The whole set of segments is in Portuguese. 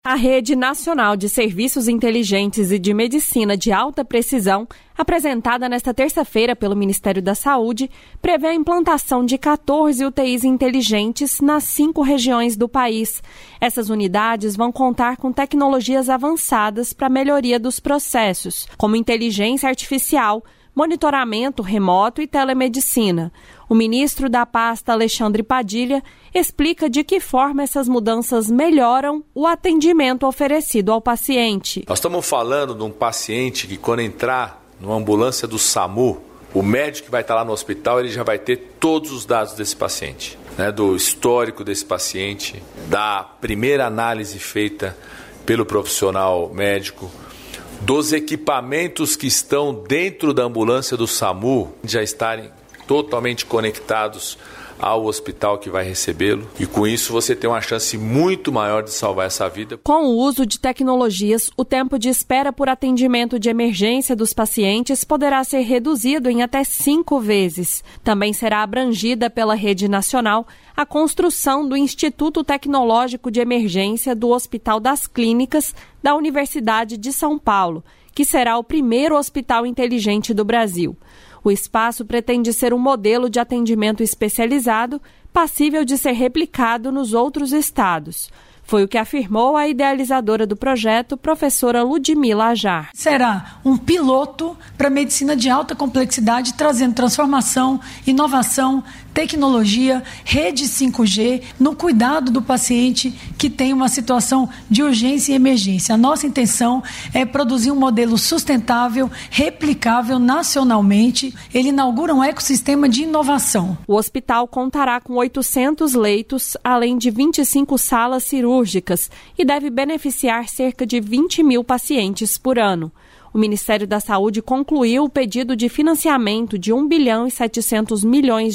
A Rede Nacional de Serviços Inteligentes e de Medicina de Alta Precisão, apresentada nesta terça-feira pelo Ministério da Saúde, prevê a implantação de 14 UTIs inteligentes nas 5 regiões do país. Essas unidades vão contar com tecnologias avançadas para a melhoria dos processos, como inteligência artificial, monitoramento remoto e telemedicina. O ministro da pasta, Alexandre Padilha, explica de que forma essas mudanças melhoram o atendimento oferecido ao paciente. Nós estamos falando de um paciente que, quando entrar numa ambulância do SAMU, o médico que vai estar lá no hospital, ele já vai ter todos os dados desse paciente, do histórico desse paciente, da primeira análise feita pelo profissional médico, dos equipamentos que estão dentro da ambulância do SAMU já estarem totalmente conectados ao hospital que vai recebê-lo, e com isso você tem uma chance muito maior de salvar essa vida. Com o uso de tecnologias, o tempo de espera por atendimento de emergência dos pacientes poderá ser reduzido em até 5 vezes. Também será abrangida pela rede nacional a construção do Instituto Tecnológico de Emergência do Hospital das Clínicas da Universidade de São Paulo, que será o primeiro hospital inteligente do Brasil. O espaço pretende ser um modelo de atendimento especializado, passível de ser replicado nos outros estados. Foi o que afirmou a idealizadora do projeto, professora Ludmila Ajar. Será um piloto para a medicina de alta complexidade, trazendo transformação, inovação, tecnologia, rede 5G, no cuidado do paciente que tem uma situação de urgência e emergência. A nossa intenção é produzir um modelo sustentável, replicável nacionalmente. Ele inaugura um ecossistema de inovação. O hospital contará com 800 leitos, além de 25 salas cirúrgicas, e deve beneficiar cerca de 20 mil pacientes por ano. O Ministério da Saúde concluiu o pedido de financiamento de R$ 1 bilhão e 700 milhões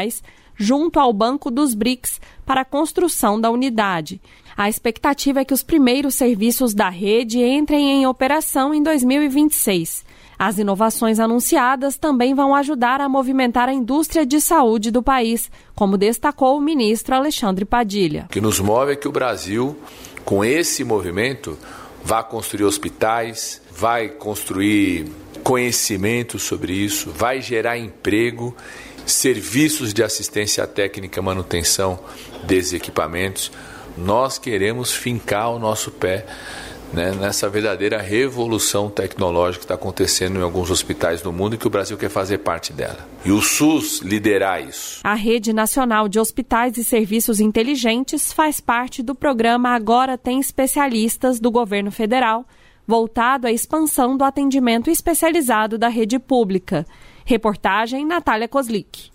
junto ao Banco dos BRICS para a construção da unidade. A expectativa é que os primeiros serviços da rede entrem em operação em 2026. As inovações anunciadas também vão ajudar a movimentar a indústria de saúde do país, como destacou o ministro Alexandre Padilha. O que nos move é que o Brasil, com esse movimento, vai construir hospitais, vai construir conhecimento sobre isso, vai gerar emprego, serviços de assistência técnica e manutenção desses equipamentos. Nós queremos fincar o nosso pé nessa verdadeira revolução tecnológica que está acontecendo em alguns hospitais do mundo e que o Brasil quer fazer parte dela. E o SUS liderar isso. A Rede Nacional de Hospitais e Serviços Inteligentes faz parte do programa Agora Tem Especialistas do governo federal, voltado à expansão do atendimento especializado da rede pública. Reportagem Natália Kozlik.